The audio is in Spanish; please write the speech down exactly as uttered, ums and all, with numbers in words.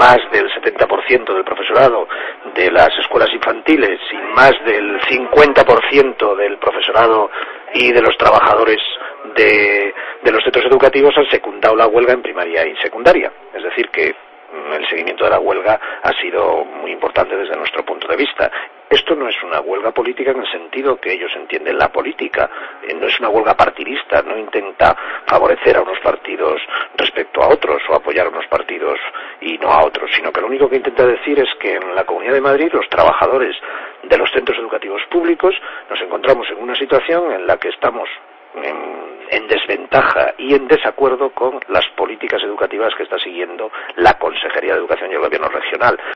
más del setenta por ciento del profesorado de las escuelas infantiles y más del cincuenta por ciento del profesorado y de los trabajadores de, de los centros educativos han secundado la huelga en primaria y secundaria. Es decir, que el seguimiento de la huelga ha sido muy importante desde nuestro punto de vista. Esto no es una huelga política en el sentido que ellos entienden la política, no es una huelga partidista, no intenta favorecer a unos partidos respecto a otros o apoyar a unos partidos y no a otros, sino que lo único que intenta decir es que en la Comunidad de Madrid los trabajadores de los centros educativos públicos nos encontramos en una situación en la que estamos En, en desventaja y en desacuerdo con las políticas educativas que está siguiendo la Consejería de Educación y el Gobierno regional.